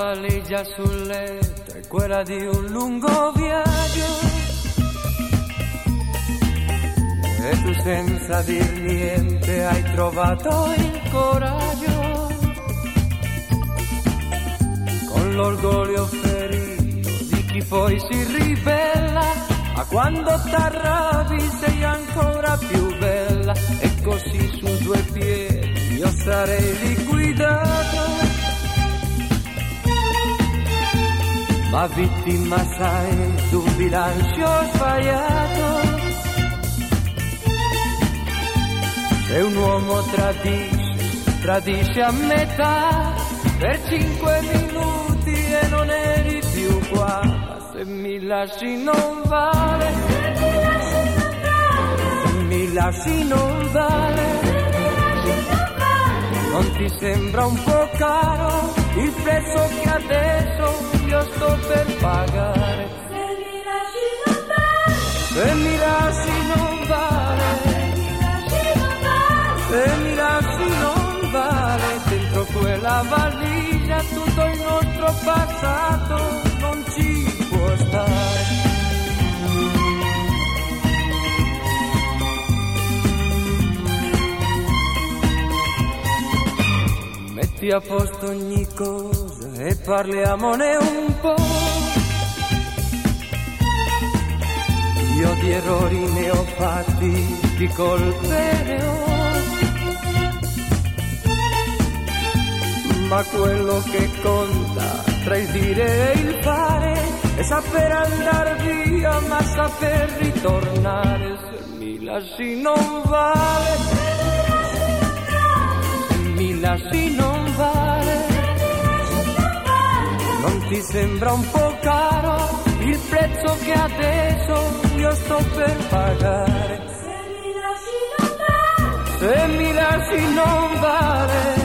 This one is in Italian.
valigia sul letto è quella di un lungo viaggio. E tu senza dir niente hai trovato il coraggio, con l'orgoglio ferito di chi poi si ribella, ma quando t'arrabbi sei ancora più bella. E così su due piedi io sarei liquidato, ma vittima sai d'un bilancio sbagliato. Se un uomo tradisce a metà per 5 minuti e non eri più qua, ma se mi lasci non vale, se mi lasci non vale, non ti sembra un po' caro il prezzo che adesso io sto per pagare? Se mi lasci non vale, se mi lasci non vale, se mi lasci non vale, dentro quella valigia tutto il nostro passato non ci può stare. Metti a posto ogni cosa e parliamone un po'. Io di errori ne ho fatti, di colpe ne ho, ma quello che conta tra il dire e il fare è saper andar via ma saper ritornare. Se mi lasci non vale, se mi lasci non vale, non ti sembra un po' caro il prezzo che adesso io sto per pagare? Se mi lasci non vale, se mi lasci non vale,